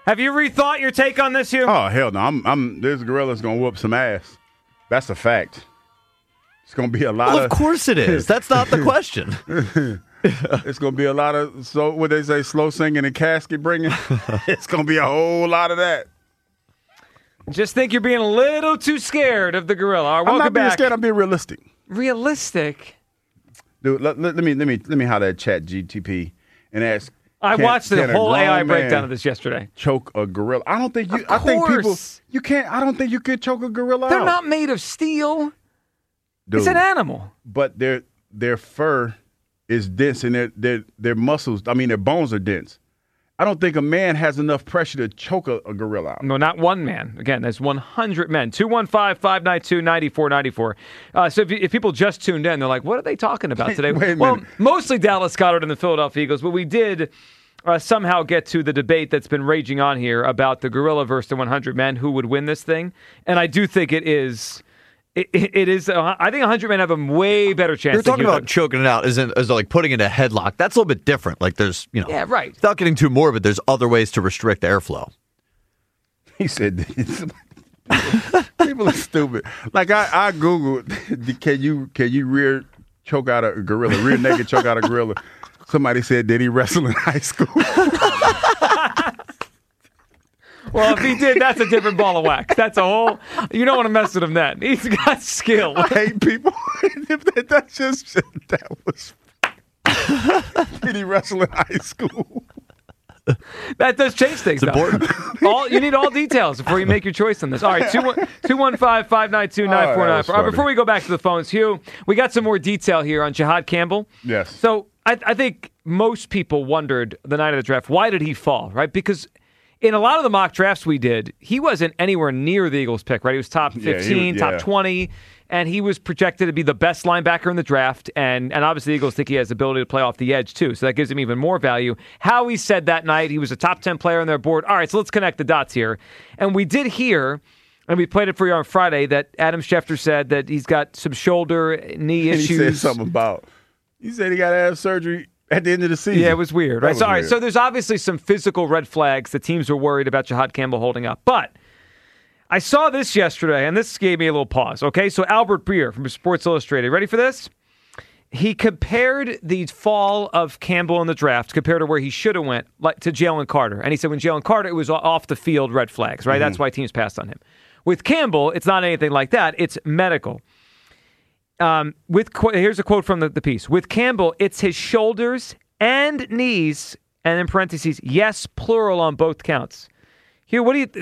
Have you rethought your take on this, Hugh? Oh, hell no. This gorilla's going to whoop some ass. That's a fact. It's going to be a lot Of course it is. That's not the question. It's going to be a lot of, what they say, slow singing and casket bringing. It's going to be a whole lot of that. Just think you're being a little too scared of the gorilla. All right, I'm not being back. scared. I'm being realistic. Realistic? Dude, let me holler at Chat GTP and ask. I watched the whole AI breakdown of this yesterday. Choke a gorilla? I don't think you. I think people. You can't. I don't think you could choke a gorilla. They're not made of steel. Dude, it's an animal. But their fur is dense and their muscles. I mean, their bones are dense. I don't think a man has enough pressure to choke a gorilla out. No, not one man. Again, there's 100 men. 215-592-9494. So if people just tuned in, they're like, what are they talking about today? Wait a well, minute. mostly Dallas Goedert and the Philadelphia Eagles, but we did somehow get to the debate that's been raging on here about the gorilla versus the 100 men, who would win this thing. And I do think it is... It is. I think 100 men have a way better chance. You're talking about choking it out, as like putting it in a headlock. That's a little bit different. Like there's, yeah, right. Without getting too morbid, there's other ways to restrict airflow. He said, "People are stupid." Like I googled, can you rear choke out a gorilla? Rear naked choke out a gorilla. Somebody said, did he wrestle in high school? Well, if he did, that's a different ball of wax. That's a whole. You don't want to mess with him then. He's got skill. I hate people. That was. Did he wrestle in high school? That does change things. It's important. You need all details before you make your choice on this. All right, 215-592-9494. Before we go back to the phones, Hugh, we got some more detail here on Jihad Campbell. Yes. So I think most people wondered the night of the draft, why did he fall, right? Because in a lot of the mock drafts we did, he wasn't anywhere near the Eagles pick, right? He was top 15, top 20, and he was projected to be the best linebacker in the draft, and obviously the Eagles think he has the ability to play off the edge too, so that gives him even more value. Howie said that night he was a top 10 player on their board. All right, so let's connect the dots here. And we did hear, and we played it for you on Friday, that Adam Schefter said that he's got some shoulder, knee issues. He said something about, he said he got to have surgery at the end of the season. Yeah, it was weird, right? All right, so there's obviously some physical red flags the teams were worried about Jihad Campbell holding up. But I saw this yesterday, and this gave me a little pause, okay? So Albert Breer from Sports Illustrated, ready for this? He compared the fall of Campbell in the draft compared to where he should have went to Jalen Carter. And he said when Jalen Carter, it was off the field red flags, right? Mm-hmm. That's why teams passed on him. With Campbell, it's not anything like that. It's medical. Here's a quote from the piece. With Campbell, it's his shoulders and knees, and in parentheses, yes, plural on both counts. Here, what do you?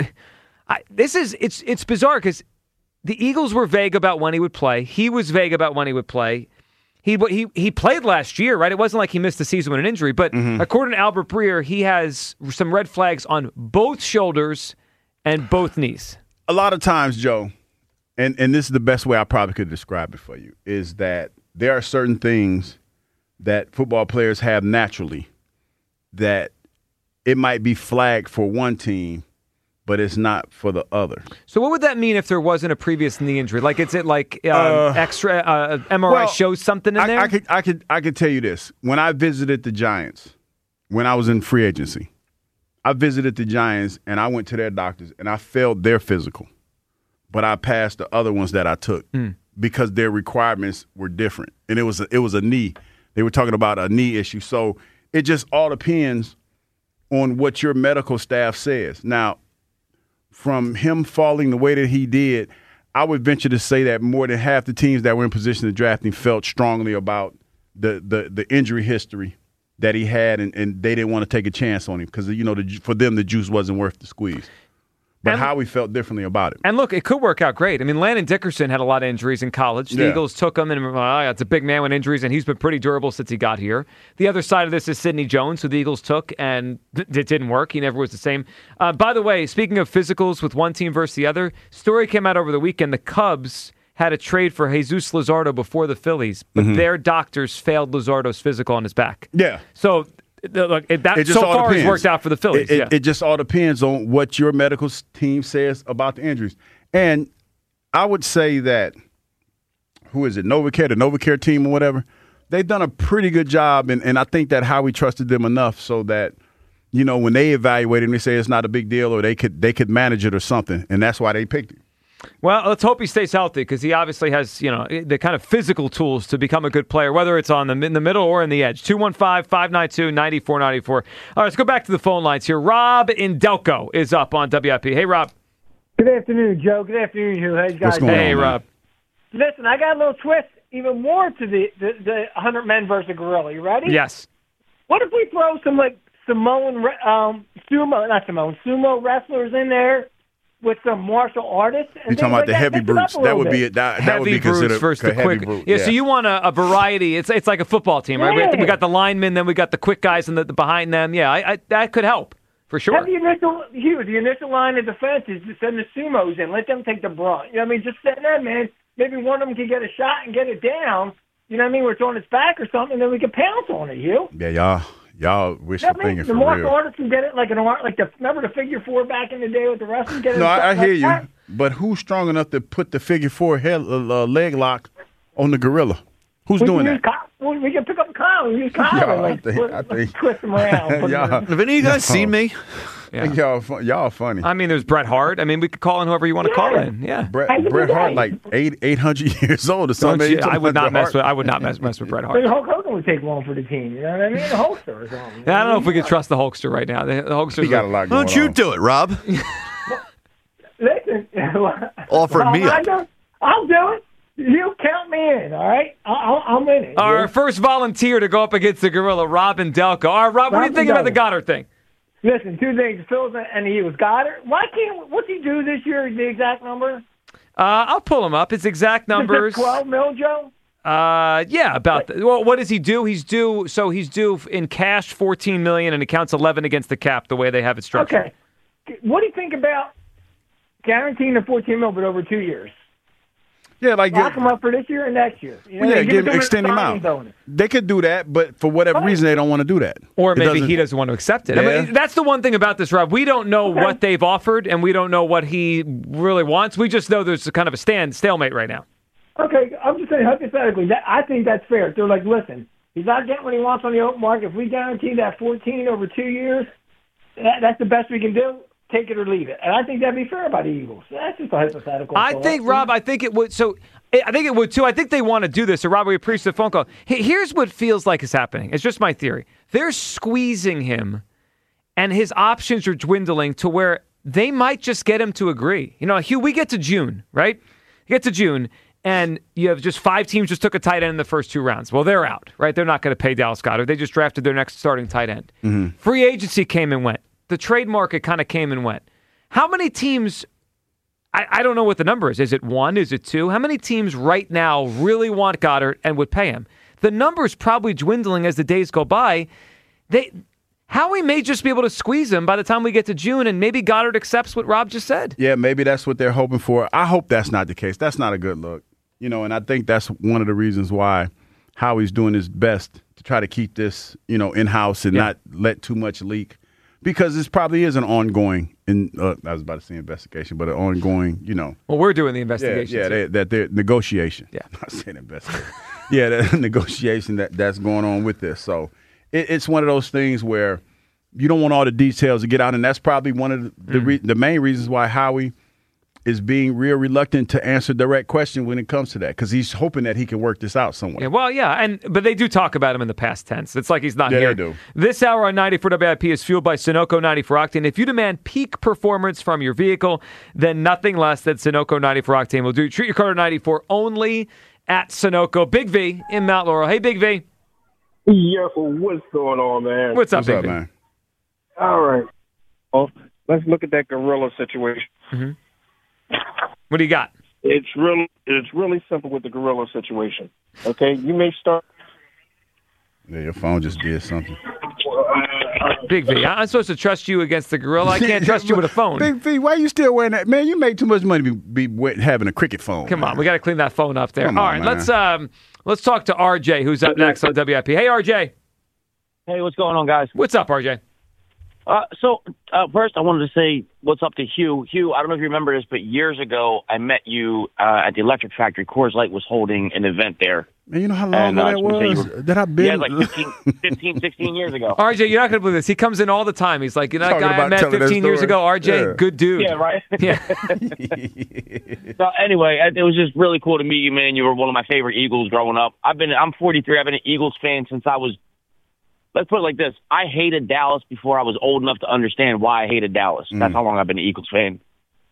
It's bizarre because the Eagles were vague about when he would play. He was vague about when he would play. He played last year, right? It wasn't like he missed the season with an injury, but according to Albert Breer, he has some red flags on both shoulders and both knees. A lot of times, Joe. And this is the best way I probably could describe it for you, is that there are certain things that football players have naturally that it might be flagged for one team, but it's not for the other. So what would that mean if there wasn't a previous knee injury? Like, is it like extra MRI shows something in there? I could tell you this. When I visited the Giants, when I was in free agency, I visited the Giants and I went to their doctors and I failed their physical. But I passed the other ones that I took because their requirements were different. And it was a knee. They were talking about a knee issue. So it just all depends on what your medical staff says. Now, from him falling the way that he did, I would venture to say that more than half the teams that were in position to draft him felt strongly about the injury history that he had, and they didn't want to take a chance on him because, for them, the juice wasn't worth the squeeze. But Howie felt differently about it. And look, it could work out great. I mean, Landon Dickerson had a lot of injuries in college. The Eagles took him, and it's a big man with injuries, and he's been pretty durable since he got here. The other side of this is Sidney Jones, who the Eagles took, and it didn't work. He never was the same. By the way, speaking of physicals with one team versus the other, story came out over the weekend. The Cubs had a trade for Jesus Luzardo before the Phillies, but their doctors failed Luzardo's physical on his back. Yeah. So look, that so far has worked out for the Phillies. It just all depends on what your medical team says about the injuries. And I would say that, who is it, NovaCare, the NovaCare team or whatever, they've done a pretty good job, and I think that Howie trusted them enough so that when they evaluate him, they say it's not a big deal, or they could manage it or something, and that's why they picked him. Well, let's hope he stays healthy because he obviously has, the kind of physical tools to become a good player, whether it's in the middle or in the edge. 215-592-9494. All right, let's go back to the phone lines here. Rob in Delco is up on WIP. Hey, Rob. Good afternoon, Joe. Good afternoon, Hugh. How you guys doing? Hey, Rob. Listen, I got a little twist, even more to the 100 men versus a gorilla. You ready? Yes. What if we throw some sumo wrestlers in there with some martial artists? You're talking about the heavy brutes. That would be that would be considered versus the quick. Brute. Yeah, so you want a variety. It's like a football team, right? Yeah. We got the linemen, then we got the quick guys and the behind them. Yeah, I that could help for sure. Have the initial line of defense is to send the sumos in. Let them take the brunt. You know what I mean? Just send them in. Maybe one of them can get a shot and get it down. You know what I mean? Where it's on its back or something, and then we can pounce on it, Hugh. Yeah, y'all wish the thinking for real. The martial artists can get it remember the figure four back in the day with the wrestling? No, I hear you. But who's strong enough to put the figure four leg lock on the gorilla? Who's doing that? We can pick up Kyle. We use Kyle and twist him around. Have any of you guys seen me? Yeah. Y'all funny. I mean, there's Bret Hart. I mean, we could call in whoever you want to call in. Yeah, Bret Hart, like 800 years old or something. I would not mess with Bret Hart. Hulk Hogan would take one for the team. You know what I mean? The Hulkster or something. I don't know if we could trust the Hulkster right now. The Hulkster got a lot going on. Why don't you do it, Rob? Listen, offering me up. I'll do it. You count me in, all right? I'm in it. Our first volunteer to go up against the gorilla, Rob in Delco. All right, Rob, what do you think about the Goddard thing? Listen, two things. Phil's and he was Goddard. What's he do this year? The exact number? I'll pull him up. His exact numbers. 12 mil, Joe? Yeah, about that. Well, what does he do? He's due in cash $14 million, and he counts 11 against the cap the way they have it structured. Okay. What do you think about guaranteeing the $14 million but over 2 years? Yeah, like lock them up for this year and next year. Extend him out. Bonus. They could do that, but for whatever reason, they don't want to do that. Or maybe he doesn't want to accept it. Yeah. I mean, that's the one thing about this, Rob. We don't know what they've offered, and we don't know what he really wants. We just know there's a kind of a stalemate right now. Okay, I'm just saying hypothetically. I think that's fair. They're like, listen, he's not getting what he wants on the open market. If we guarantee that 14 over 2 years, that's the best we can do. Take it or leave it. And I think that'd be fair by the Eagles. That's just a hypothetical. I think, Rob, I think it would. So I think it would, too. I think they want to do this. So, Rob, we appreciate the phone call. Here's what feels like is happening. It's just my theory. They're squeezing him, and his options are dwindling to where they might just get him to agree. Hugh, we get to June, right? You get to June, and you have just 5 teams just took a tight end in the first 2 rounds. Well, they're out, right? They're not going to pay Dallas Goedert. They just drafted their next starting tight end. Mm-hmm. Free agency came and went. The trade market kind of came and went. How many teams, I don't know what the number is. Is it 1? Is it 2? How many teams right now really want Goddard and would pay him? The number is probably dwindling as the days go by. Howie may just be able to squeeze him by the time we get to June, and maybe Goddard accepts what Rob just said. Yeah, maybe that's what they're hoping for. I hope that's not the case. That's not a good look. And I think that's one of the reasons why Howie's doing his best to try to keep this, in-house and not let too much leak. Because this probably is an ongoing, I was about to say investigation, but an ongoing, Well, we're doing the investigation. Yeah, they're negotiation. Yeah. I'm not saying investigation. Yeah, that negotiation that's going on with this. So it's one of those things where you don't want all the details to get out, and that's probably one of the main reasons why Howie is being real reluctant to answer direct question when it comes to that, because he's hoping that he can work this out somewhere. Yeah, well, yeah, but they do talk about him in the past tense. It's like he's not here. They do. This hour on 94 WIP is fueled by Sunoco 94 Octane. If you demand peak performance from your vehicle, then nothing less than Sunoco 94 Octane will do. Treat your car to 94 only at Sunoco. Big V in Mount Laurel. Hey, Big V. Yo, what's going on, man? What's up, Big V? Man? All right. Well, let's look at that gorilla situation. Mm-hmm. What do you got? It's really simple with the gorilla situation. Okay, you may start. Yeah, your phone just did something. Big V, I'm supposed to trust you against the gorilla. I can't trust you with a phone. Big V, why are you still wearing that? Man, you make too much money to be having a cricket phone. Come on, we got to clean that phone up there. All right, man. let's talk to RJ, who's up next on WIP. Hey, RJ. Hey, what's going on, guys? What's up, RJ? First, I wanted to say what's up to Hugh. Hugh, I don't know if you remember this, but years ago, I met you at the Electric Factory. Coors Light was holding an event there Man, you know how long ago that was? That I've been. Yeah, like 15, 16 years ago. RJ, you're not going to believe this. He comes in all the time. He's like, you know that guy I met 15 years ago? RJ, good dude. Yeah, right? Yeah. So anyway, it was just really cool to meet you, man. You were one of my favorite Eagles growing up. I'm 43. I've been an Eagles fan since I was, let's put it like this. I hated Dallas before I was old enough to understand why I hated Dallas. That's how long I've been an Eagles fan.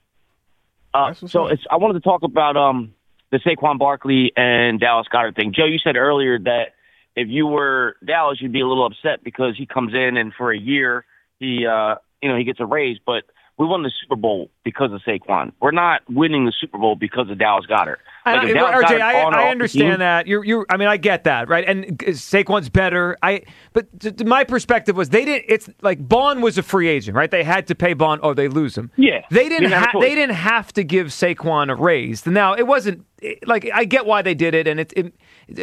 I wanted to talk about the Saquon Barkley and Dallas Goedert thing. Joe, you said earlier that if you were Dallas, you'd be a little upset because he comes in and for a year he gets a raise. But we won the Super Bowl because of Saquon. We're not winning the Super Bowl because of Dallas Goedert. Like RJ, I understand that. I mean, I get that, right? And Saquon's better. But my perspective was they didn't. It's like Bond was a free agent, right? They had to pay Bond, or they lose him. Yeah, they didn't have to give Saquon a raise. Now it wasn't like I get why they did it, and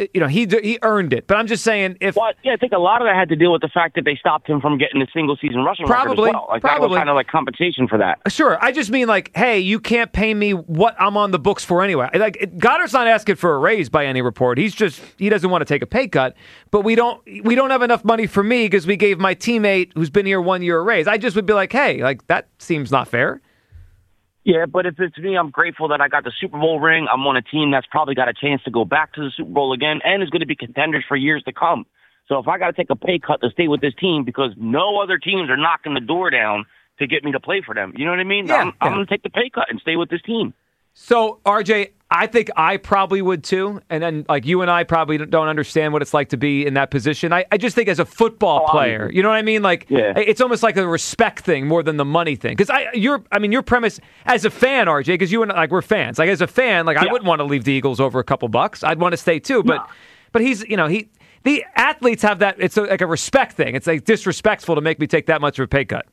he earned it. But I'm just saying I think a lot of that had to deal with the fact that they stopped him from getting the single season rushing record as well. Like that was kind of like compensation for that. Sure, I just mean like, hey, you can't pay me what I'm on the books for anyway. Like Goddard's not asking for a raise by any report. He doesn't want to take a pay cut. But we don't have enough money for me because we gave my teammate who's been here 1 year a raise. I just would be like, hey, like that seems not fair. Yeah, but if it's me, I'm grateful that I got the Super Bowl ring. I'm on a team that's probably got a chance to go back to the Super Bowl again and is going to be contenders for years to come. So if I got to take a pay cut to stay with this team because no other teams are knocking the door down to get me to play for them, you know what I mean? Yeah, I'm going to take the pay cut and stay with this team. So, RJ, I think I probably would too. And then, like, you and I probably don't understand what it's like to be in that position. I just think as a football player, you know what I mean? Like, it's almost like a respect thing more than the money thing. Because your premise as a fan, RJ, because you and we're fans. Like, as a fan, I wouldn't want to leave the Eagles over a couple bucks. I'd want to stay too. But he's, the athletes have that. It's like a respect thing. It's like disrespectful to make me take that much of a pay cut.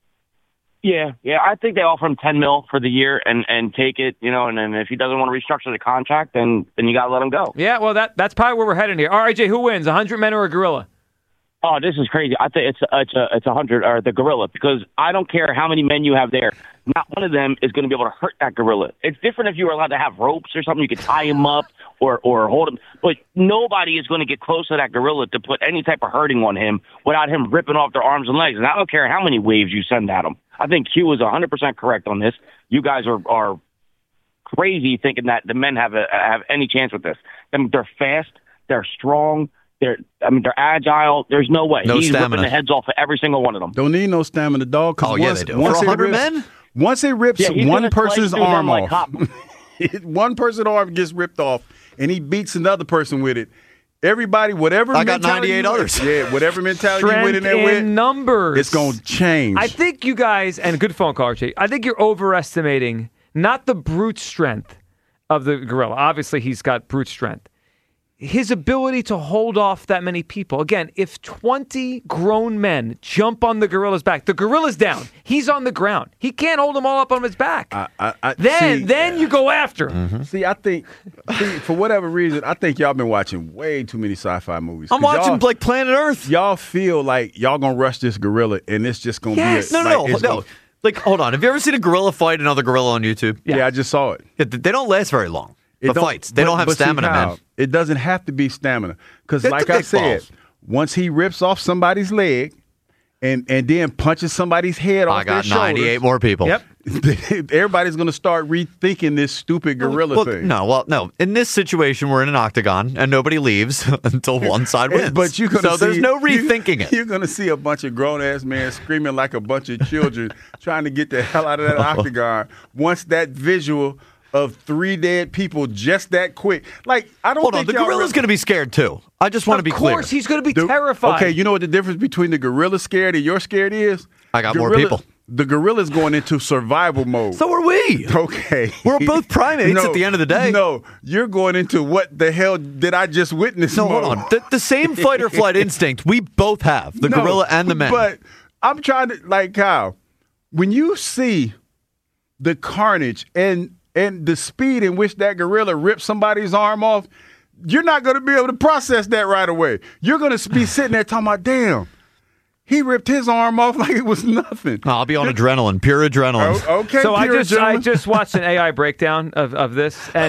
Yeah. I think they offer him $10 million for the year and take it, and then if he doesn't want to restructure the contract, then you got to let him go. Yeah, well, that's probably where we're heading here. RJ, who wins, 100 men or a gorilla? Oh, this is crazy. I think it's 100 or the gorilla because I don't care how many men you have there. Not one of them is going to be able to hurt that gorilla. It's different if you were allowed to have ropes or something. You could tie him up or hold him. But nobody is going to get close to that gorilla to put any type of hurting on him without him ripping off their arms and legs. And I don't care how many waves you send at him. I think Q is 100% correct on this. You guys are crazy thinking that the men have any chance with this. I mean, they're fast. They're strong. They're agile. There's no way. He's ripping the heads off of every single one of them. Don't need no stamina, dog. They do. For 100 men? Once it rips one person's arm off, one person's arm gets ripped off, and he beats another person with it. Everybody, whatever I got 98 others. Yeah, whatever mentality you went in there with, numbers. It's going to change. I think you guys, and good phone call, Archie, I think you're overestimating not the brute strength of the gorilla. Obviously, he's got brute strength. His ability to hold off that many people. Again, if 20 grown men jump on the gorilla's back, the gorilla's down. He's on the ground. He can't hold them all up on his back. Then you go after him. Mm-hmm. See, I think, for whatever reason, I think y'all been watching way too many sci-fi movies. I'm watching like Planet Earth. Y'all feel like y'all going to rush this gorilla and it's just going to be No. Like, hold on. Have you ever seen a gorilla fight another gorilla on YouTube? Yeah, I just saw it. They don't last very long. The fights. They don't have stamina, man. It doesn't have to be stamina. Because like I said, once he rips off somebody's leg and then punches somebody's head off their shoulders. I got 98 more people. Yep. Everybody's going to start rethinking this stupid gorilla thing. No. In this situation, we're in an octagon, and nobody leaves until one side wins. But there's no rethinking it. You're going to see a bunch of grown-ass men screaming like a bunch of children trying to get the hell out of that octagon once that visual of 3 dead people just that quick. Like, I don't think the gorilla's going to be scared too. I just want to be clear. Of course, he's going to be terrified. Okay, you know what the difference between the gorilla scared and your scared is? I got more people. The gorilla's going into survival mode. So are we. Okay. We're both primates at the end of the day. No, you're going into what the hell did I just witness? No, hold on. The same fight or flight instinct we both have, the gorilla and the man. But I'm trying to, like, Kyle, when you see the carnage and the speed in which that gorilla ripped somebody's arm off, you're not going to be able to process that right away. You're going to be sitting there talking about, damn, he ripped his arm off like it was nothing. I'll be on adrenaline, pure adrenaline. Okay, so I just watched an AI breakdown of this, and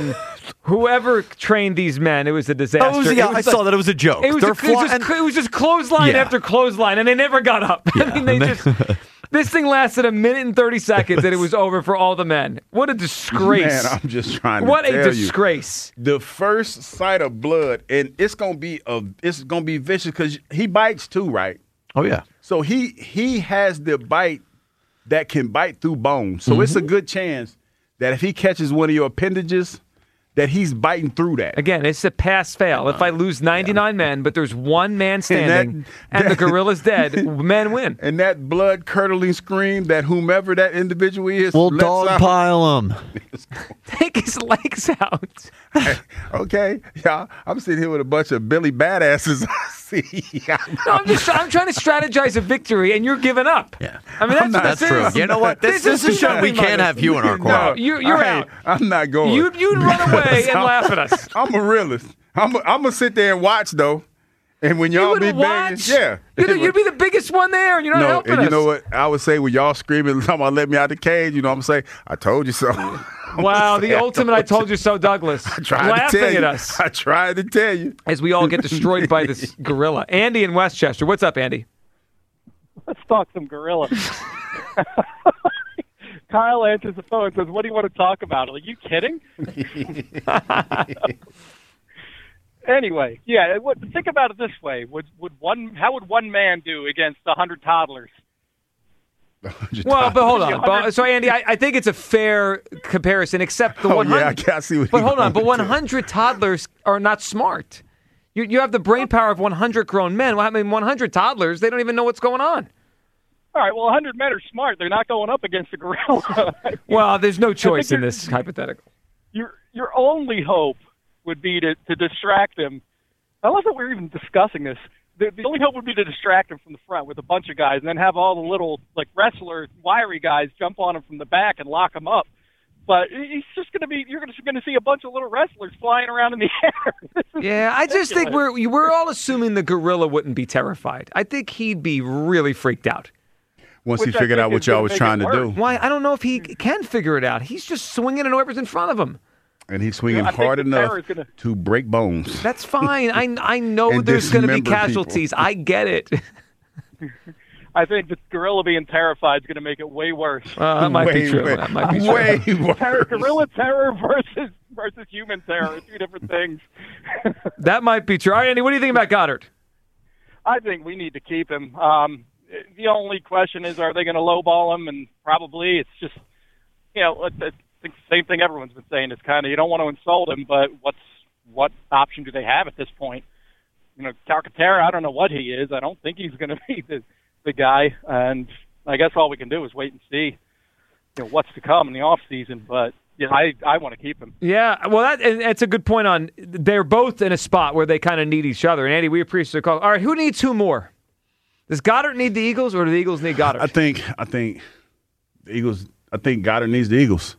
Whoever trained these men, it was a disaster. I saw that it was a joke. It was just clothesline after clothesline, and they never got up. Yeah. I mean, this thing lasted a minute and 30 seconds, and it was over for all the men. What a disgrace! Man, I'm just trying to What tell a disgrace! The first sight of blood, and it's gonna be vicious because he bites too, right? Oh yeah. So he has the bite that can bite through bone. So it's a good chance that if he catches one of your appendages, that he's biting through that. Again, it's a pass-fail. If I lose 99 men, but there's one man standing, and the gorilla's dead, men win. And that blood-curdling scream that whomever that individual is, We'll dogpile him. Take his legs out. Okay, yeah, I'm sitting here with a bunch of Billy badasses. I see. No, I'm trying to strategize a victory, and you're giving up. Yeah. I mean, That's true. You know what? This is show we can't have you in our corner. No, you're out. I'm not going. You'd run away and laugh at us. I'm a realist. I'm gonna sit there and watch though. And when y'all be banging, yeah, you'd be the biggest one there, and you're not helping us. And you know what I would say when y'all screaming, talking about let me out the cage. You know what I'm saying? I told you so. Wow, the ultimate "I told you so," Douglas. Laughing at us. I tried to tell you. As we all get destroyed by this gorilla. Andy in Westchester. What's up, Andy? Let's talk some gorilla. Kyle answers the phone and says, "What do you want to talk about?" Are you kidding? Anyway, yeah. Think about it this way: how would one man do against 100 toddlers? Well, but hold on. So, Andy, I think it's a fair comparison, except the 100. Yeah, I can't see what. But hold on. But 100 toddlers are not smart. You have the brain power of 100 grown men. Well, I mean, 100 toddlers, they don't even know what's going on. All right, well, 100 men are smart. They're not going up against a gorilla. Well, there's no choice in this hypothetical. Your only hope would be to distract him. I love that we're even discussing this. The only hope would be to distract him from the front with a bunch of guys and then have all the little, like, wrestler, wiry guys jump on him from the back and lock him up. But he's just going to be – you're just going to see a bunch of little wrestlers flying around in the air. Yeah, I just think we're all assuming the gorilla wouldn't be terrified. I think he'd be really freaked out. Once he figured out what y'all was trying to do. Why? I don't know if he can figure it out. He's just swinging at whoever's in front of him. And he's swinging hard enough to break bones. That's fine. I know there's going to be casualties. People. I get it. I think the gorilla being terrified is going to make it way worse. That might be true. That might be way worse. Gorilla terror versus human terror, two different things. That might be true. All right, Andy, what do you think about Goddard? I think we need to keep him. The only question is, are they going to lowball him? And probably it's just, I think the same thing everyone's been saying. It's kind of, you don't want to insult him, but what option do they have at this point? Calcaterra, I don't know what he is. I don't think he's going to be the guy. And I guess all we can do is wait and see, what's to come in the off season. But yeah, I want to keep him. Yeah, well, that's a good point. They're both in a spot where they kind of need each other. And Andy, we appreciate the call. All right, who needs who more? Does Goddard need the Eagles, or do the Eagles need Goddard? I think the Eagles. I think Goddard needs the Eagles.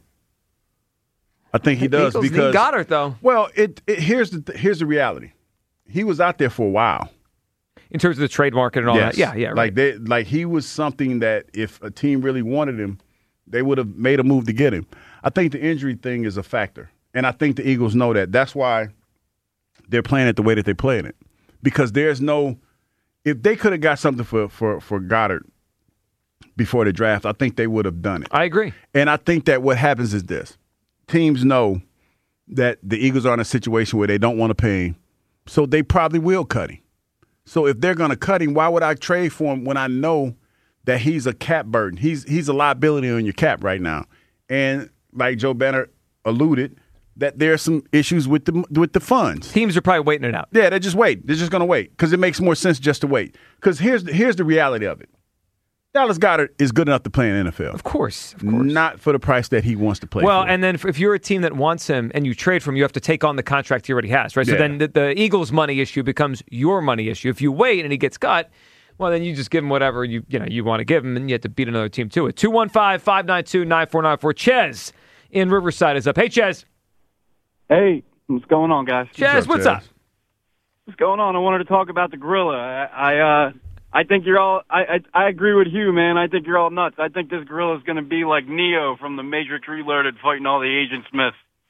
I think he does Eagles because need Goddard though. Well, here's the reality. He was out there for a while in terms of the trade market and all that. Yeah, right. Like he was something that if a team really wanted him, they would have made a move to get him. I think the injury thing is a factor, and I think the Eagles know that. That's why they're playing it the way that they're playing it, because there's no. If they could have got something for Goddard before the draft, I think they would have done it. I agree. And I think that what happens is this. Teams know that the Eagles are in a situation where they don't want to pay him, so they probably will cut him. So if they're going to cut him, why would I trade for him when I know that he's a cap burden? He's a liability on your cap right now. And like Joe Banner alluded, that there's some issues with the funds. Teams are probably waiting it out. Yeah, they're just waiting. They're just going to wait because it makes more sense just to wait. Because here's the reality of it. Dallas Goedert is good enough to play in the NFL. Of course. Not for the price that he wants to play for. And then if you're a team that wants him and you trade for him, you have to take on the contract he already has, right? Yeah. So then the Eagles' money issue becomes your money issue. If you wait and he gets cut, well, then you just give him whatever you want to give him, and you have to beat another team to it. 215-592-9494. Ches in Riverside is up. Hey, Ches. Hey, what's going on, guys? Ches, what's up? What's going on? I wanted to talk about the gorilla. I think you're all. I agree with Hugh, man. I think you're all nuts. I think this gorilla is going to be like Neo from the Matrix Reloaded, fighting all the Agent Smiths.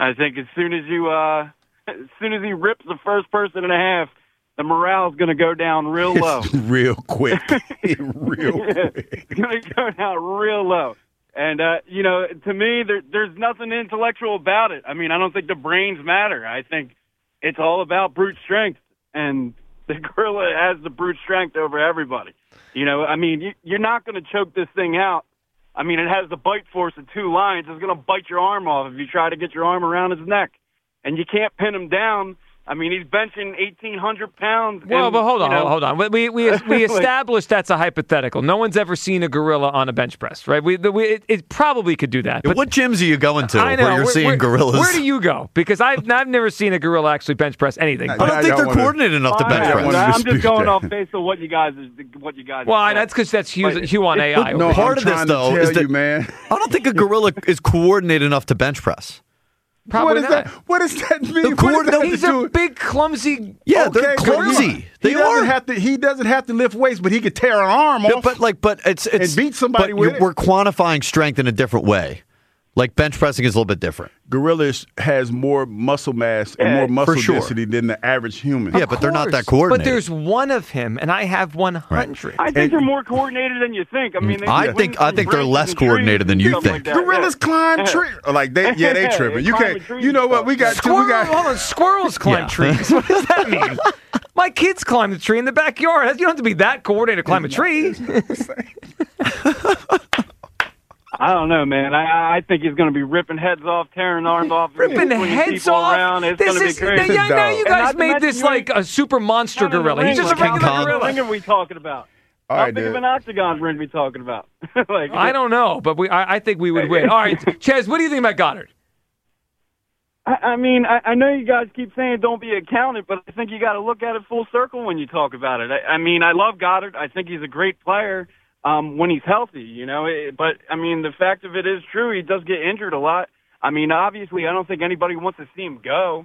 I think as soon as he rips the first person in half, the morale's going to go down real low. Real quick. Real quick. It's going to go down real low. And, to me, there's nothing intellectual about it. I mean, I don't think the brains matter. I think it's all about brute strength. And the gorilla has the brute strength over everybody. I mean, you're not going to choke this thing out. I mean, it has the bite force of 2 lions. It's going to bite your arm off if you try to get your arm around his neck. And you can't pin him down. I mean, he's benching 1,800 pounds. Well, but hold on. We established that's a hypothetical. No one's ever seen a gorilla on a bench press, right? It probably could do that. But what gyms are you going to I know, where you're seeing gorillas? Where do you go? Because I've never seen a gorilla actually bench press anything. I don't think they're coordinated enough to bench press. I'm just going off based on what you guys. Well, that's because that's Hugh on AI. No, part of this though is that man. I don't think a gorilla is coordinated enough to bench press. Probably what does that mean? He's a big, clumsy. Yeah, they're clumsy. They are. He doesn't have to lift weights, but he could tear an arm off. But it's and beat somebody with it. We're quantifying strength in a different way. Like bench pressing is a little bit different. Gorilla has more muscle mass and more muscle density than the average human. Yeah, but they're not that coordinated. But there's one of him, and I have 100. Right. I think they're more coordinated than you think. I mean, I think they're less coordinated than you think. Like gorillas climb trees. They tripping. You can't. You know what? We got. Hold on. Squirrels climb trees. What does that mean? My kids climb the tree in the backyard. You don't have to be that coordinated to climb a tree. I don't know, man. I think he's going to be ripping heads off, tearing arms off, ripping heads off. Around. It's going to be crazy. Now you guys made this like a super monster gorilla. He's just a regular gorilla. What ring are we talking about? How big of an octagon ring are we talking about? I don't know, but I think we would win. All right, Ches, what do you think about Goddard? I mean, I know you guys keep saying don't be accountant, but I think you got to look at it full circle when you talk about it. I mean, I love Goddard. I think he's a great player. When he's healthy, but I mean, the fact of it is true. He does get injured a lot. I mean, obviously, I don't think anybody wants to see him go,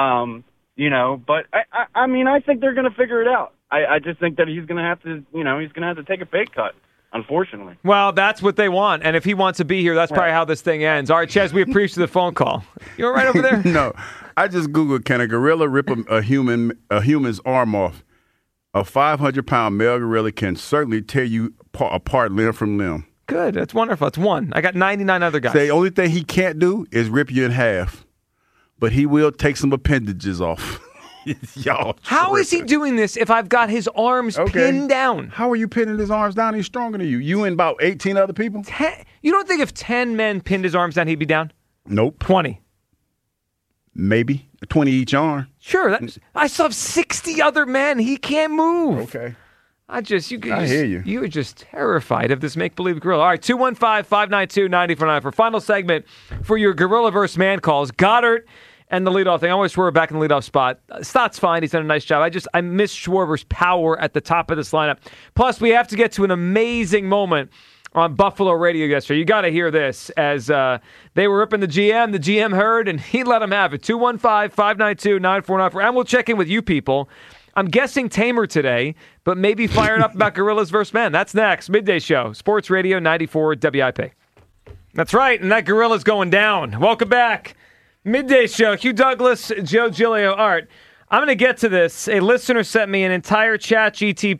but I mean, I think they're going to figure it out. I just think that he's going to have to, he's going to have to take a pay cut, unfortunately. Well, that's what they want. And if he wants to be here, that's probably how this thing ends. All right, Ches, we appreciate the phone call. You all right over there? No, I just Googled, can a gorilla rip a human's arm off? A 500-pound male gorilla can certainly tear you apart limb from limb. Good. That's wonderful. It's one. I got 99 other guys. The only thing he can't do is rip you in half, but he will take some appendages off. Y'all. How is he doing this if I've got his arms pinned down? How are you pinning his arms down? He's stronger than you. You and about 18 other people? You don't think if 10 men pinned his arms down, he'd be down? Nope. 20. Maybe 20 each arm. Sure. I still have 60 other men. He can't move. Okay. I hear you. You are just terrified of this make-believe gorilla. All right, 215-592-9494 for final segment for your gorilla versus man calls. Goddard and the leadoff thing. I always Schwarber back in the leadoff spot. Stott's fine. He's done a nice job. I miss Schwarber's power at the top of this lineup. Plus, we have to get to an amazing moment on Buffalo radio yesterday. You got to hear this as they were ripping the GM. The GM heard, and he let him have it. 215-592-9494. And we'll check in with you people. I'm guessing tamer today, but maybe fired up about gorillas versus men. That's next. Midday Show. Sports Radio 94 WIP. That's right, and that gorilla's going down. Welcome back. Midday Show. Hugh Douglas, Joe Giglio. Art. I'm going to get to this. A listener sent me an entire chat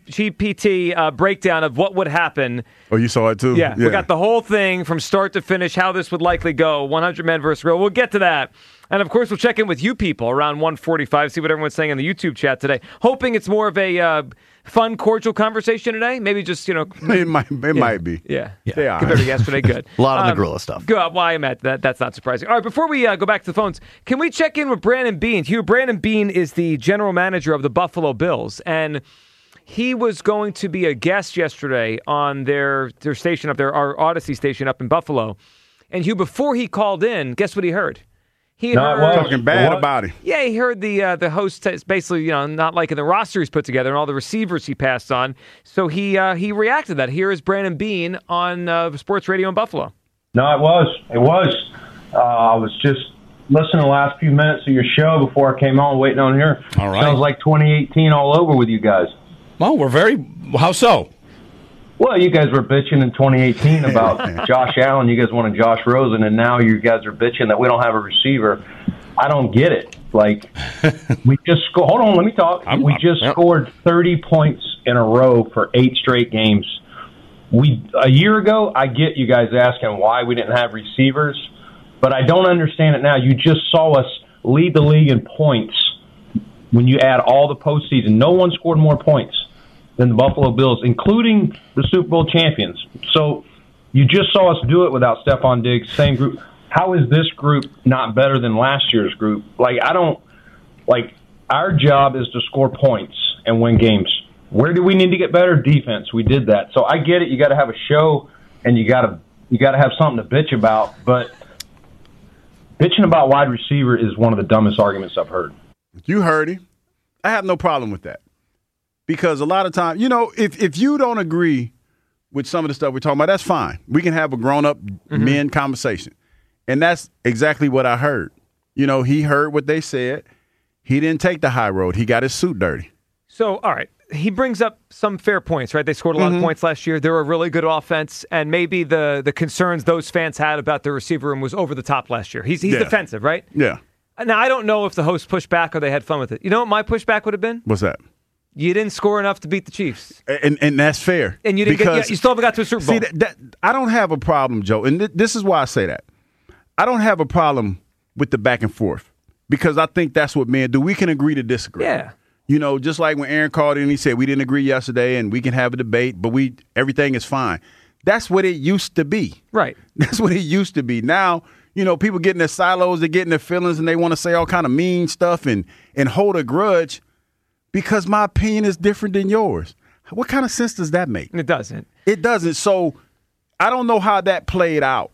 GPT breakdown of what would happen. Oh, you saw it too? Yeah. We got the whole thing from start to finish, how this would likely go. 100 men versus gorilla. We'll get to that. And, of course, we'll check in with you people around 1:45, see what everyone's saying in the YouTube chat today. Hoping it's more of a fun, cordial conversation today. Maybe just, It might be. Yeah. They compared to yesterday, good. A lot on the gorilla stuff. Good. Well, I met that. That's not surprising. All right, before we go back to the phones, can we check in with Brandon Beane? Hugh, Brandon Beane is the general manager of the Buffalo Bills, and he was going to be a guest yesterday on their station up there, our Odyssey station up in Buffalo. And Hugh, before he called in, guess what he heard? He heard talking bad about him. Yeah, he heard the host basically, not liking the roster he's put together and all the receivers he passed on. So he reacted to that. Here is Brandon Beane on Sports Radio in Buffalo. No, it was. I was just listening to the last few minutes of your show before I came on, waiting on here. All right. Sounds like 2018 all over with you guys. Well, how so? Well, you guys were bitching in 2018 about Josh Allen. You guys wanted Josh Rosen, and now you guys are bitching that we don't have a receiver. I don't get it. Like, we just hold on, let me talk. We just scored 30 points in a row for 8 straight games. A year ago, I get you guys asking why we didn't have receivers, but I don't understand it now. You just saw us lead the league in points when you add all the postseason. No one scored more points than the Buffalo Bills, including the Super Bowl champions. So you just saw us do it without Stephon Diggs, same group. How is this group not better than last year's group? Our job is to score points and win games. Where do we need to get better? Defense. We did that. So I get it. You got to have a show, and you got to have something to bitch about. But bitching about wide receiver is one of the dumbest arguments I've heard. You heard him. I have no problem with that. Because a lot of times, if you don't agree with some of the stuff we're talking about, that's fine. We can have a grown-up men conversation. And that's exactly what I heard. He heard what they said. He didn't take the high road. He got his suit dirty. So, all right. He brings up some fair points, right? They scored a lot of points last year. They're a really good offense. And maybe the concerns those fans had about the receiver room was over the top last year. He's defensive, right? Yeah. Now, I don't know if the host pushed back or they had fun with it. You know what my pushback would have been? What's that? You didn't score enough to beat the Chiefs. And that's fair. And you didn't you still haven't got to a Super Bowl. See, I don't have a problem, Joe. And this is why I say that. I don't have a problem with the back and forth because I think that's what men do. We can agree to disagree. Yeah. Just like when Aaron called in and he said we didn't agree yesterday and we can have a debate, but everything is fine. That's what it used to be. Right. That's what it used to be. Now, people get in their silos, they get in their feelings, and they want to say all kind of mean stuff and hold a grudge because my opinion is different than yours. What kind of sense does that make? It doesn't. It doesn't. So I don't know how that played out,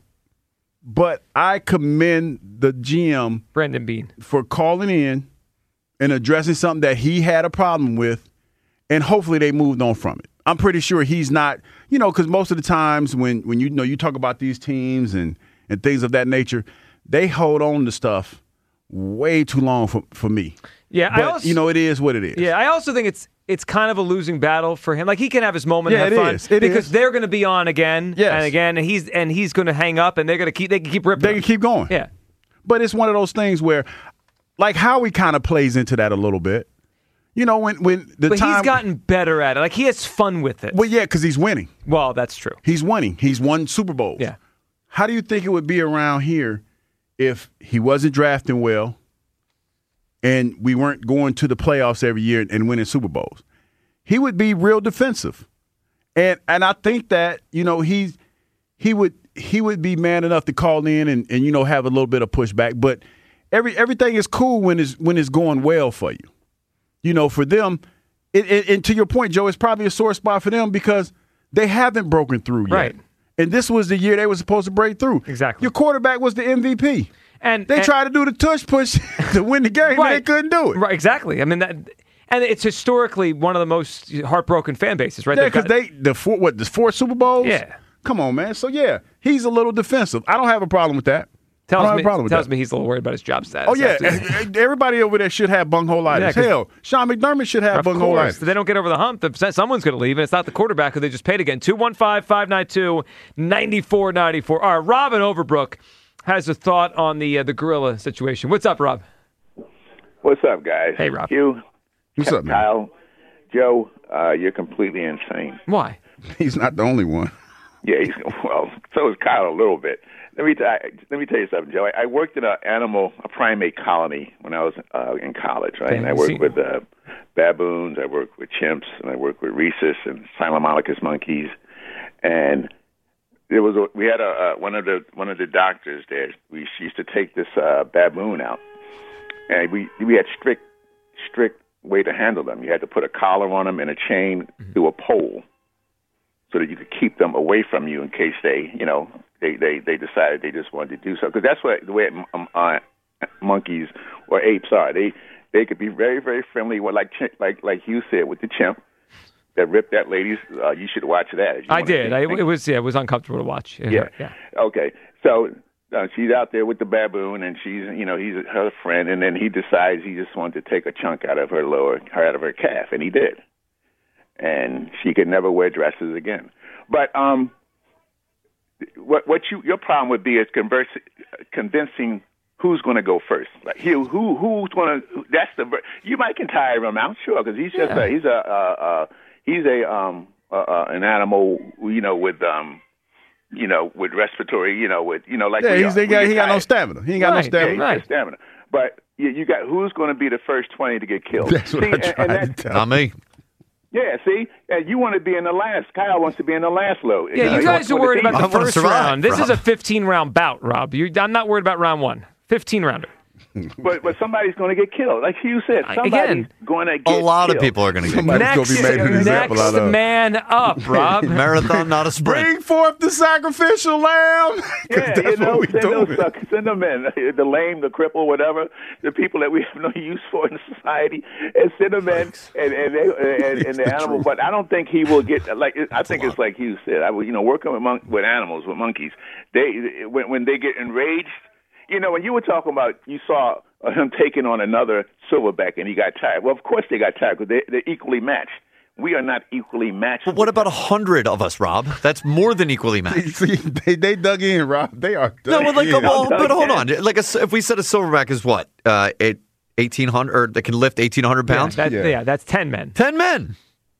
but I commend the GM, Brandon Beane, for calling in and addressing something that he had a problem with, and hopefully they moved on from it. I'm pretty sure he's not, because most of the times when you talk about these teams and things of that nature, they hold on to stuff way too long for me. Yeah, but, it is what it is. Yeah, I also think it's kind of a losing battle for him. Like, he can have his moment and have fun because they're going to be on again and again, and he's going to hang up, and they can keep ripping. They can keep going. Yeah, but it's one of those things where, like, Howie kind of plays into that a little bit. But he's gotten better at it. Like, he has fun with it. Well, yeah, because he's winning. Well, that's true. He's winning. He's won Super Bowls. Yeah. How do you think it would be around here if he wasn't drafting well and we weren't going to the playoffs every year and winning Super Bowls? He would be real defensive. And I think that, he would be man enough to call in and have a little bit of pushback. But everything is cool when it's going well for you. For them, and to your point, Joe, it's probably a sore spot for them because they haven't broken through yet. Right. And this was the year they were supposed to break through. Exactly. Your quarterback was the MVP. And they tried to do the tush push to win the game, but they couldn't do it. Right, exactly. I mean, and it's historically one of the most heartbroken fan bases, right? Yeah, because the 4 Super Bowls? Yeah. Come on, man. So, yeah, he's a little defensive. I don't have a problem with that. Tells me he's a little worried about his job status. Oh, yeah. Everybody over there should have bunghole-itis. Hell, Sean McDermott should have bunghole-itis. They don't get over the hump. Someone's going to leave, and it's not the quarterback who they just paid again. 215-592-9494. All right, Rob in Overbrook has a thought on the gorilla situation. What's up, Rob? What's up, guys? Hey, Rob. Hugh. What's up, man? Kyle. Joe, you're completely insane. Why? He's not the only one. Yeah, so is Kyle a little bit. Let me tell you something, Joe. I worked in a primate colony when I was in college, right? And I worked with baboons, I worked with chimps, and I worked with rhesus and Cynomolgus monkeys. And we had one of the doctors there. She used to take this baboon out, and we had strict way to handle them. You had to put a collar on them and a chain through a pole, so that you could keep them away from you in case they decided they just wanted to do so. Because that's the way monkeys or apes are. They could be very, very friendly. Like Hugh said with the chimp that ripped that lady's. You should watch that. I did. It was uncomfortable to watch. Yeah. Okay. So she's out there with the baboon, and he's her friend, and then he decides he just wanted to take a chunk out of her calf, and he did. And she could never wear dresses again. But your problem would be is convincing who's going to go first. Like who's going to? That's you might can tire him out, sure, because he's just an animal, with respiratory, like he got no stamina. He ain't got no stamina. Right. Stamina. But you got who's going to be the first 20 to get killed? That's what I tried to tell. Not me. Yeah, see, you want to be in the last. Kyle wants to be in the last load. Yeah, you guys are worried about the first round. This is a 15-round bout, Rob. I'm not worried about round one. 15-rounder. But somebody's going to get killed. Like Hugh said, somebody's going to get killed. A lot of people are going to get killed. Somebody's going to be made an example out of. Next man up, Rob. Marathon, not a sprint. Bring forth the sacrificial lamb. Yeah, that's what we doing. Send them in. The lame, the cripple, whatever, the people that we have no use for in society, and send them in and the animal. But I don't think he will get, I think it's like Hugh said, working with animals, with monkeys, when they get enraged, when you were talking about, you saw him taking on another silverback and he got tired. Well, of course they got tired because they're equally matched. We are not equally matched. But what about 100 of us, Rob? That's more than equally matched. See, they dug in, Rob. They are dug in. But hold on. If we said a silverback is what? 1,800, or they can lift 1,800 pounds? Yeah, that's 10 men. 10 men.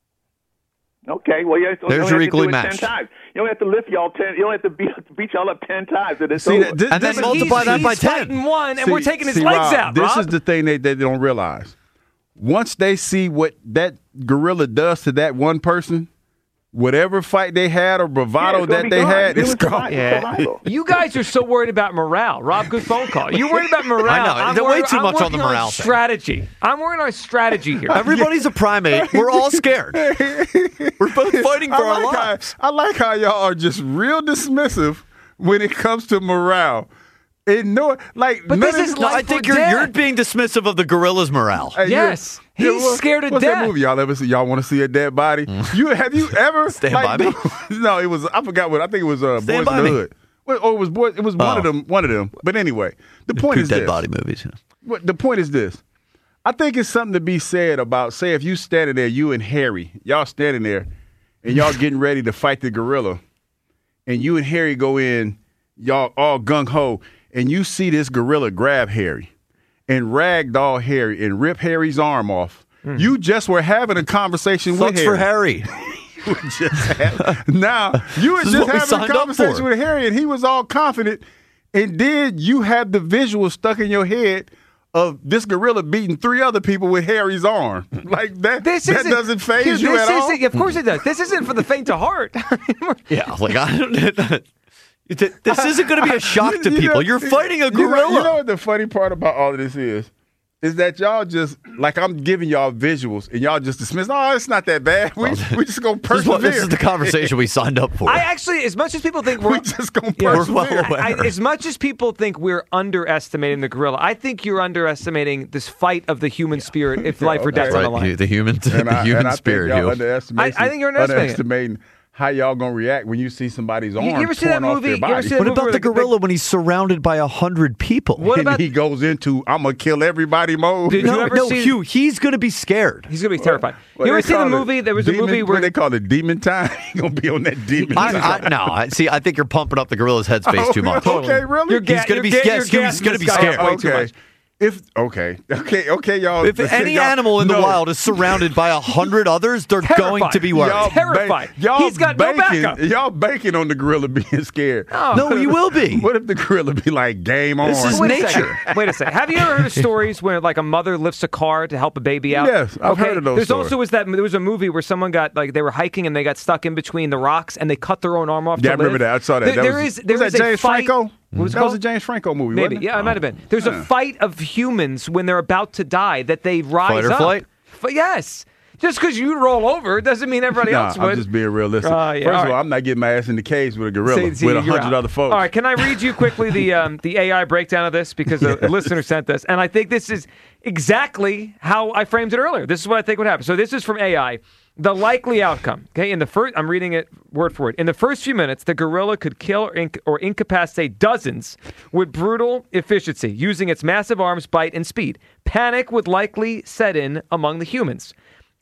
Okay, well, there's your equally matched. 10 times. You don't have to lift y'all 10. You don't have to beat y'all up 10 times. And then multiply that by 10. He's one, and we're taking his legs out. This is the thing they don't realize. Once they see what that gorilla does to that one person, whatever fight they had or bravado that they had, it's gone. Yeah. You guys are so worried about morale. Rob, good phone call. You're worried about morale. I know. They're way too much on the morale thing. Strategy. I'm worried on strategy here. Everybody's a primate. We're all scared. We're both fighting for our lives. I like how y'all are just real dismissive when it comes to morale. But this is I think you're being dismissive of the gorilla's morale. Hey, yes. He's scared of what's death. That movie y'all ever see? Y'all want to see a dead body? Have you ever Stand by Me? No, it was. I forgot what. I think it was Boys in the Hood. It was Boys. It was one of them. One of them. But anyway, the point is dead this. body movies. Yeah. The point is this. I think it's something to be said about, say, if you standing there, you and Harry, y'all standing there, and y'all getting ready to fight the gorilla, and you and Harry go in, y'all all gung ho, and you see this gorilla grab Harry and ragdoll Harry and rip Harry's arm off. You just were having a conversation with Harry. Now, you were just having a conversation with Harry, and he was all confident, and then you had the visual stuck in your head of this gorilla beating 3 other people with Harry's arm. Like that doesn't faze you at all? Of course it does. This isn't for the faint of heart. Yeah, I don't... This isn't going to be a shock to people. You're fighting a gorilla. You know what the funny part about all of this is that y'all just, I'm giving y'all visuals, and y'all just dismiss, it's not that bad. We just going to persevere. This is the conversation we signed up for. I actually, as much as people think we're just going to persevere. As much as people think we're underestimating the gorilla, I think you're underestimating this fight of the human spirit if life or death's on the line. The human spirit. I think you're underestimating how y'all gonna react when you see somebody's arm you ever see that torn off movie? their body? What about the gorilla when he's surrounded by 100 people? What about he goes into "I'm gonna kill everybody" mode? Did you ever see Hugh? He's gonna be scared. He's gonna be terrified. You ever see the movie? There was a movie where they call it demon time. He's gonna be on that demon time. I think you're pumping up the gorilla's headspace too much. Okay, really? He's gonna be scared. He's gonna be scared. Way too much. Okay, y'all. If any animal in the wild is surrounded by 100 others, they're going to be worried. Terrified. He's got no backup. Y'all banking on the gorilla being scared. Oh. No, you will be. What if the gorilla be like, game on? This is nature. Wait a second. Have you ever heard of stories where a mother lifts a car to help a baby out? Yes, I've heard of those stories. There was a movie where someone got they were hiking and they got stuck in between the rocks and they cut their own arm off. Yeah, I remember that. I saw that. Was that James Franco? That was a James Franco movie, Maybe. wasn't it? Yeah, it might have been. There's a fight of humans when they're about to die that they rise up. Fight or flight? Yes. Just because you roll over doesn't mean everybody else would. I'm just being realistic. Yeah, First of all, I'm not getting my ass in the cage with a gorilla with 100 other folks. All right, can I read you quickly the AI breakdown of this because a listener sent this, and I think this is exactly how I framed it earlier. This is what I think would happen. So this is from AI. The likely outcome, okay, I'm reading it word for word. In the first few minutes, the gorilla could kill or incapacitate dozens with brutal efficiency, using its massive arms, bite, and speed. Panic would likely set in among the humans.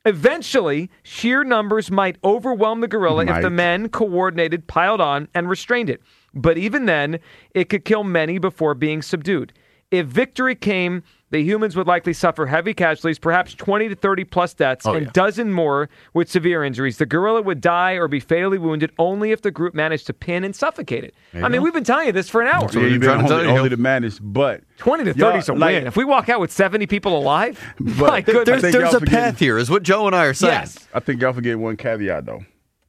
Eventually, sheer numbers might overwhelm the gorilla if the men coordinated, piled on, and restrained it. But even then, it could kill many before being subdued. If victory came, the humans would likely suffer heavy casualties, perhaps 20 to 30 plus deaths, and a dozen more with severe injuries. The gorilla would die or be fatally wounded only if the group managed to pin and suffocate it. I mean, we've been telling you this for an hour. Yeah, you've been only to manage, but 20 to 30 is a win. If we walk out with 70 people alive, my goodness. There's a path here, is what Joe and I are saying. Yes. I think y'all forget one caveat, though.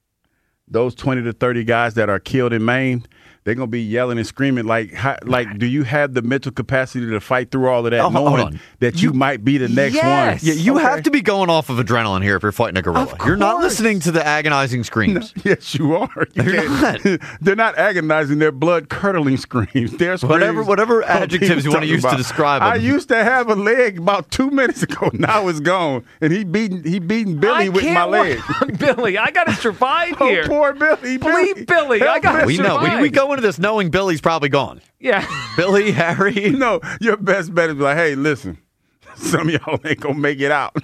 Those 20 to 30 guys that are killed and maimed, they're going to be yelling and screaming like, do you have the mental capacity to fight through all of that, knowing that you might be the next one? Yeah, you have to be going off of adrenaline here if you're fighting a gorilla. You're not listening to the agonizing screams. No, yes, you are. You're not. They're not agonizing. They're blood-curdling screams. They're screams whatever adjectives you want to use to describe them. I used to have a leg about 2 minutes ago. Now it's gone. And he beating Billy with my leg. Billy, I got to survive here. Oh, poor Billy. Leave Billy. I got to survive. We go into this knowing Billy's probably gone. Yeah. Billy, Harry. No, your best bet is like, hey, listen, some of y'all ain't going to make it out.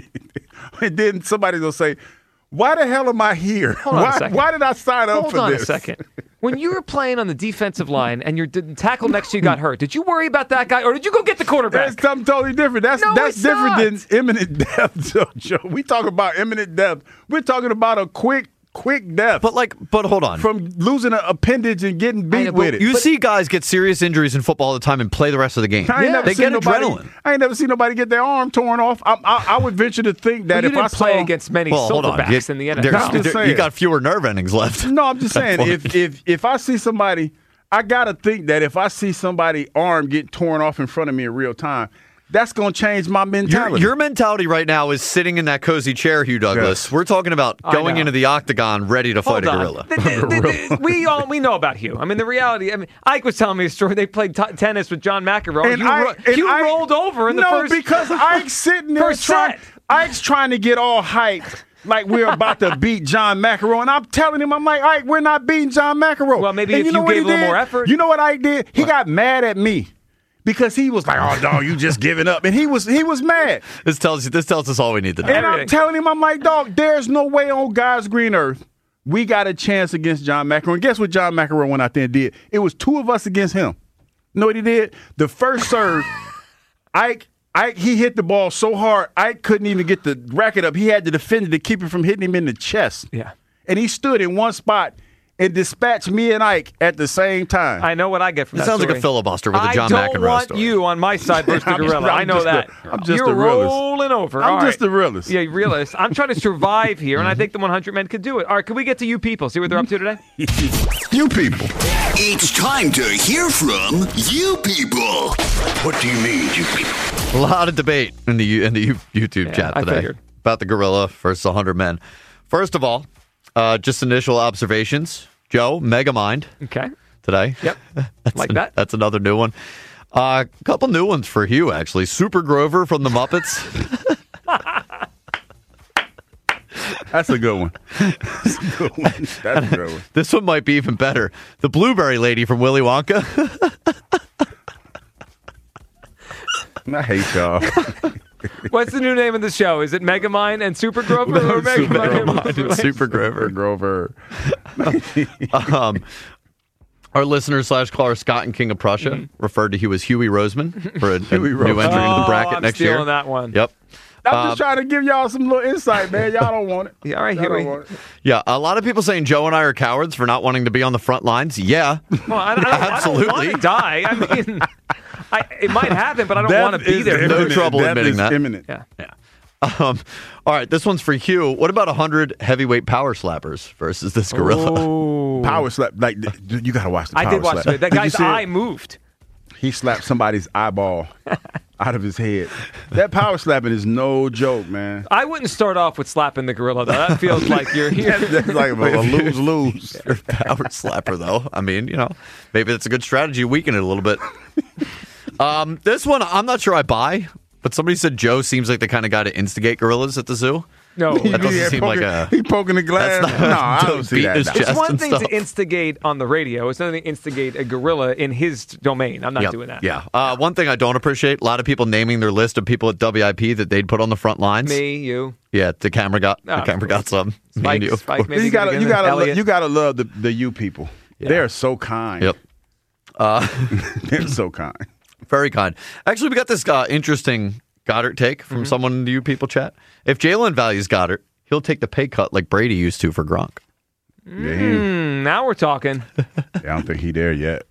And then somebody's going to say, why the hell am I here? Why did I sign up for this? Hold on a second. When you were playing on the defensive line and your tackle next to you got hurt, did you worry about that guy or did you go get the quarterback? That's something totally different. That's different than imminent death, Joe. We talk about imminent death. We're talking about a quick death. But hold on. From losing an appendage and getting beat with it. You see guys get serious injuries in football all the time and play the rest of the game. They get adrenaline. I ain't never seen nobody get their arm torn off. I would venture to think that if I play against many silverbacks in the NFL. You got fewer nerve endings left. No, I'm just saying, if I see somebody, I got to think that if I see somebody's arm get torn off in front of me in real time, that's going to change my mentality. Your mentality right now is sitting in that cozy chair, Hugh Douglas. We're talking about going into the octagon ready to fight a gorilla. We know about Hugh. I mean, the reality, Ike was telling me a story. They played tennis with John McEnroe. And Hugh rolled over in the first. No, because Ike's sitting there Ike's trying to get all hyped. Like we're about to beat John McEnroe. And I'm telling him, I'm like, Ike, we're not beating John McEnroe. Well, maybe if you gave a little more effort. You know what Ike did? He got mad at me. Because he was like, oh, dog, you just giving up. And he was mad. This tells us all we need to know. And I'm telling him, I'm like, dog, there's no way on God's green earth we got a chance against John McEnroe. And guess what John McEnroe went out there and did? It was two of us against him. You know what he did? The first serve, Ike, he hit the ball so hard, Ike couldn't even get the racket up. He had to defend it to keep it from hitting him in the chest. Yeah. And he stood in one spot and dispatch me and Ike at the same time. I know what I get from that sounds story. like a filibuster with a John McEnroe story. I don't want you on my side versus the gorilla. I know that. I'm just You're a realist. rolling over. I'm just a realist. Yeah, realist. I'm trying to survive here, and I think the 100 men could do it. All right, can we get to you people? See what they're up to today? You people. It's time to hear from you people. What do you mean, you people? A lot of debate in the YouTube chat today about the gorilla versus 100 men. First of all, just initial observations. Joe, Megamind. Okay. Today. Yep. That. That's another new one. A couple new ones for Hugh, actually. Super Grover from the Muppets. That's a good one. That's a good one. This one might be even better. The Blueberry Lady from Willy Wonka. I hate y'all. What's the new name of the show? Is it Megamind and Super Grover? No, or Megamind and Super Grover. Our listener / caller Scott and King of Prussia referred to Hugh as Huey Roseman for a new entry into the bracket next year. I'm stealing that one. Yep. I'm just trying to give y'all some little insight, man. Y'all don't want it. Yeah, all right, Huey. Yeah, a lot of people saying Joe and I are cowards for not wanting to be on the front lines. Yeah, well, absolutely. I don't want to die. I mean, it might happen, but I don't want to be there. No trouble admitting that. Imminent. Yeah. All right, this one's for Hugh. What about 100 heavyweight power slappers versus this gorilla? Oh. Power slap. Like, you got to watch the power slap. I did watch it. That guy's eye moved. He slapped somebody's eyeball out of his head. That power slapping is no joke, man. I wouldn't start off with slapping the gorilla, though. That feels like you're here. That's like a lose-lose. You're a power slapper, though. I mean, maybe that's a good strategy. Weaken it a little bit. This one, I'm not sure I buy, but somebody said Joe seems like the kind of guy to instigate gorillas at the zoo. No, that doesn't seem like he poking the glass. No, I don't see that. It's one thing to instigate on the radio. It's another thing to instigate a gorilla in his domain. I'm not doing that. Yeah. One thing I don't appreciate: a lot of people naming their list of people at WIP that they'd put on the front lines. Me, you. Yeah, the camera got some. Spike, you gotta love the you people. Yeah. They are so kind. Yep. They're so kind. Very kind. Actually, we got this interesting Goddard take from someone in the You People chat. If Jalen values Goddard, he'll take the pay cut like Brady used to for Gronk. Now we're talking. I don't think he's there yet.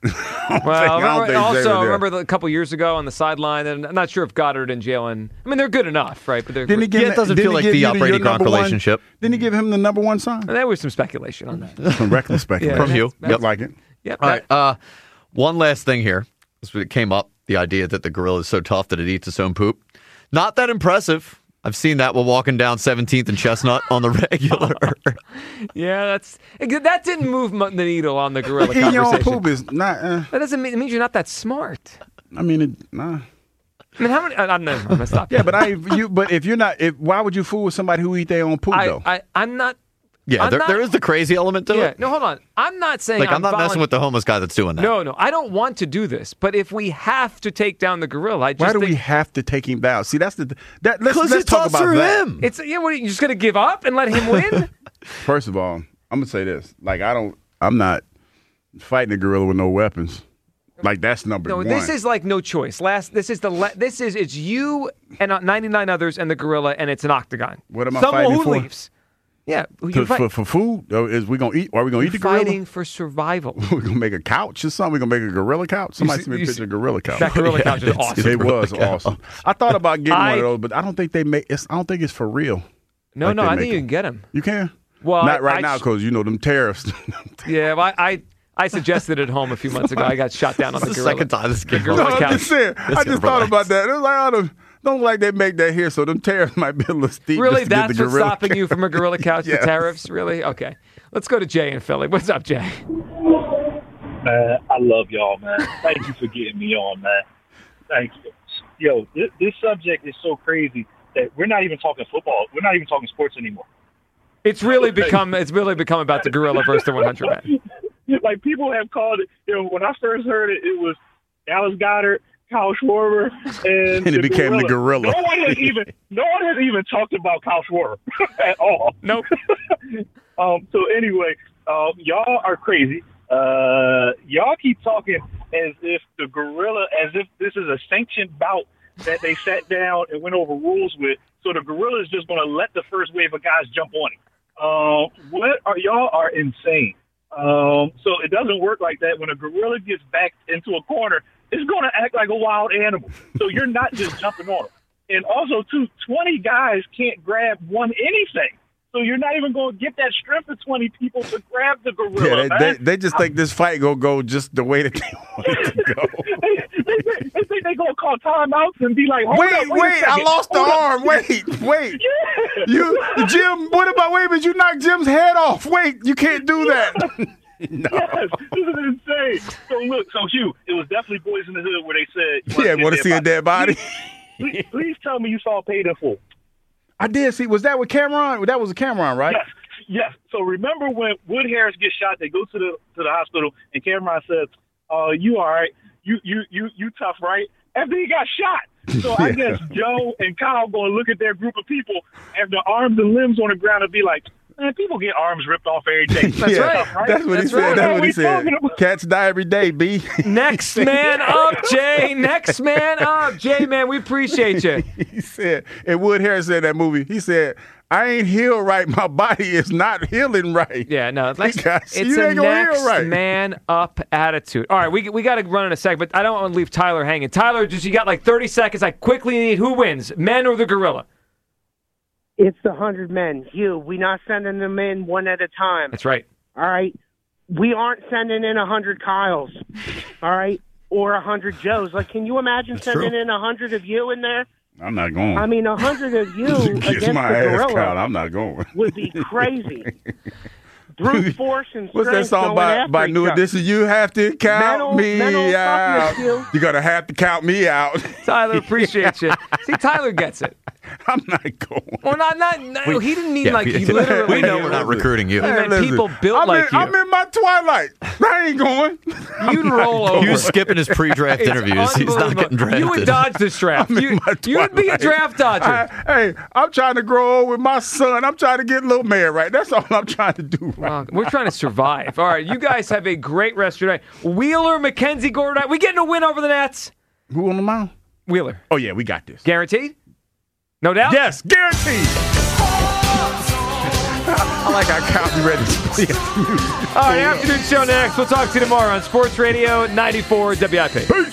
Remember a couple years ago on the sideline, and I'm not sure if Goddard and Jalen, I mean, they're good enough, right? But it doesn't feel like the Brady-Gronk relationship. Didn't he give him the number one sign? There was some speculation on that. Some reckless speculation. From you. Yep. Like it. Yep. All right. One last thing here. It came up, the idea that the gorilla is so tough that it eats its own poop. Not that impressive. I've seen that while walking down 17th and Chestnut on the regular. Yeah, that didn't move the needle on the gorilla Eating conversation. your own poop is not. That doesn't mean it means you're not that smart. I mean, nah. I mean, how many? I'm gonna stop. Yeah, but if you're not, why would you fool with somebody who eat their own poop though? I'm not. Yeah, there is the crazy element to it. No, hold on. I'm not saying I'm not messing with the homeless guy that's doing that. No, I don't want to do this. But if we have to take down the gorilla, why do we have to take him down? See, that's let's talk about that. Him. What are you just gonna give up and let him win? First of all, I'm gonna say this: I'm not fighting a gorilla with no weapons. Like that's number one. No, this is like no choice. It's you and 99 others and the gorilla, and it's an octagon. What am I fighting for? Someone who leaves. Yeah, for food. Is we gonna eat? Are we gonna eat the gorilla? Fighting for survival. We're gonna make a couch or something. We're gonna make a gorilla couch. Somebody sent me a picture of a gorilla couch. That gorilla couch is awesome. It was awesome. I thought about getting one of those, but I don't think I don't think it's for real. No, I think you can get them. You can. Well, not right now because them tariffs. Yeah, I suggested it at home a few months ago. I got shot down on the gorilla. Second time this game. Gorilla couch. I'm just saying. I just thought about that. It was like, don't like they make that here, so them tariffs might be a little steep. Really, that's what's stopping you from a gorilla couch? Yes. The tariffs? Really? Okay. Let's go to Jay in Philly. What's up, Jay? Man, I love y'all, man. Thank you for getting me on, man. Thank you. Yo, this subject is so crazy that we're not even talking football. We're not even talking sports anymore. It's really become about the gorilla versus the 100 man. Like people have called it. When I first heard it, it was Dallas Goedert, Kyle Schwarber, and it became the gorilla. No one has even talked about Kyle Schwarber at all. Nope. So anyway, y'all are crazy. Y'all keep talking as if this is a sanctioned bout that they sat down and went over rules with. So the gorilla is just going to let the first wave of guys jump on him. Y'all are insane. So it doesn't work like that. When a gorilla gets backed into a corner, it's going to act like a wild animal. So you're not just jumping on them. And also, 20 guys can't grab anything. So you're not even going to get that strength of 20 people to grab the gorilla. Yeah, they just think this fight going to go just the way that they want it to go. they think they're going to call timeouts and be like, wait, I lost the arm. Wait. Yeah. Jim, what about, wait a minute, you knocked Jim's head off. Wait, you can't do that. No. Yes, this is insane. So Hugh, it was definitely Boys in the Hood where they said, want to see a dead body? Please tell me you saw Paid in Full. I did see. Was that with Cameron? That was a Cameron, right? Yes. So remember when Wood Harris gets shot? They go to the hospital, and Cameron says, "You all right? You tough, right?" After he got shot. So I guess Joe and Kyle going to look at their group of people and the arms and limbs on the ground and be like, man, people get arms ripped off every day. That's right. That's what he said. That's what he said. Cats die every day, B. Next man up, Jay. Next man up. Jay, man, we appreciate you. He said, and Wood Harris said in that movie, he said, I ain't healed right. My body is not healing right. Yeah, no. It's a next man up attitude. All right, we got to run in a sec, but I don't want to leave Tyler hanging. Tyler, you got like 30 seconds. I quickly need who wins, men or the gorilla? It's the 100 men. We're not sending them in one at a time. That's right. All right? We aren't sending in 100 Kyles, all right? Or 100 Joes. Like, can you imagine sending in 100 of you in there? I'm not going. I mean, 100 of you against the gorilla I'm not going. Would be crazy. Brute force and strength. What's that song by New Edition? You have to count me out. You got to have to count me out. Tyler, appreciate you. See, Tyler gets it. I'm not going. Well, no, he didn't mean he literally. We know we're not recruiting you. He meant people built like you. I'm in my twilight. I ain't going. You'd roll over. He was skipping his pre-draft interviews. He's not getting drafted. You would dodge this draft. You'd be a draft dodger. Hey, I'm trying to grow old with my son. I'm trying to get a little man right. That's all I'm trying to do. Right. We're trying to survive. All right, you guys have a great rest of your night. Wheeler, McKenzie, Gordon, we getting a win over the Nets? Who on the mound? Wheeler. Oh, yeah, we got this. Guaranteed? No doubt? Yes, guaranteed. I like our copyrighted. All right, afternoon show next. We'll talk to you tomorrow on Sports Radio 94 WIP. Peace.